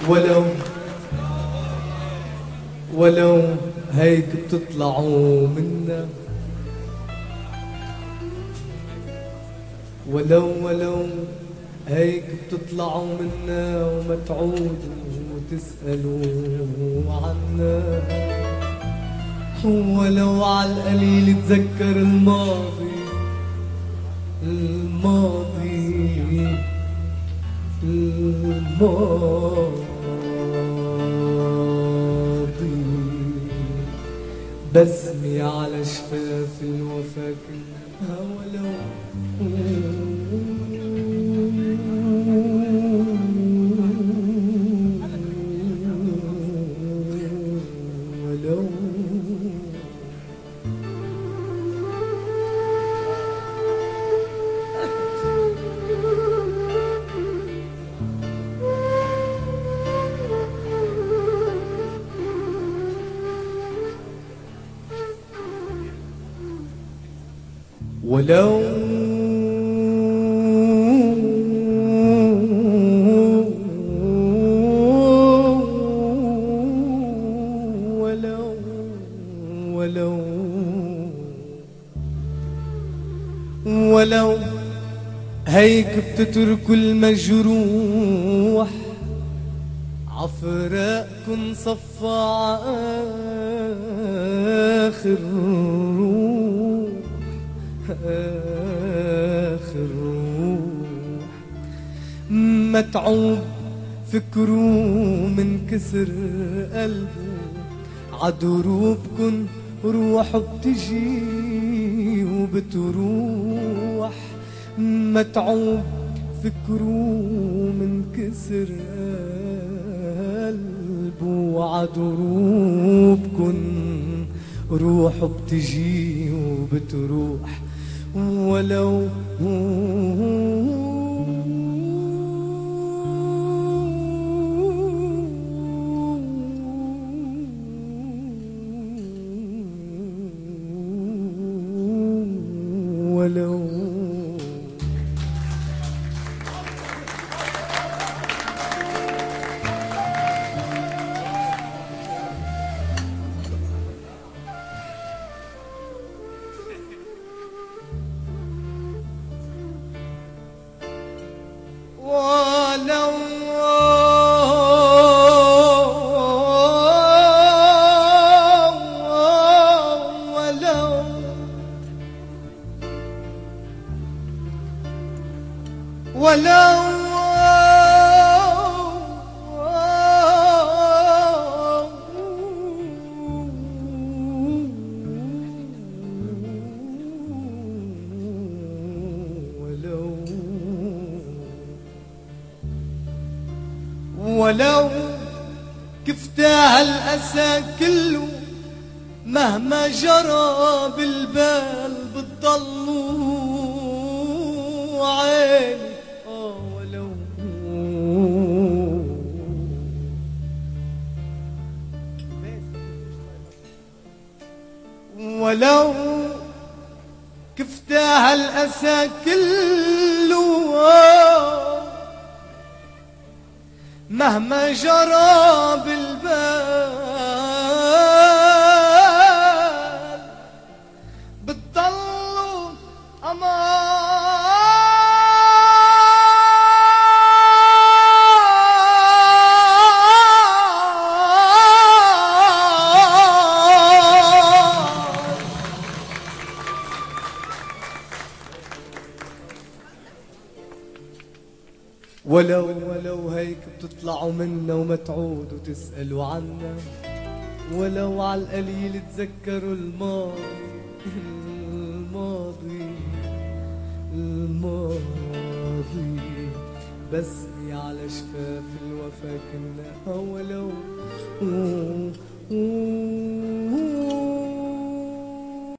ولو هيك بتطلعوا منا، ولو هيك بتطلعوا منا وما تعودوا وتسألوا عنا. ولو عالقليل تذكر الماضي بسمي على شفاف الوفا كلها. ولو ولو ولو هيك بتتركوا المجروح عفراقكن صفى آخر روح متعوب فكروا من كسر قلبه عدروبكن روح بتجي وبتروح. متعوب فكروا من كسر قلبه عدروبكن روح بتجي وبتروح. ولو ولو كفتاه الأسى كله مهما جرى بالبال بتضلوا عيني. ولو كفتاه الأسى كله مهما جرى بالبال بتضلوا أمان. ولو هيك بتطلعوا منا وما تعودوا تسألوا عنا. ولو عالقليل تذكروا الماضي بسمي على شفاف الوفا كنا. ولو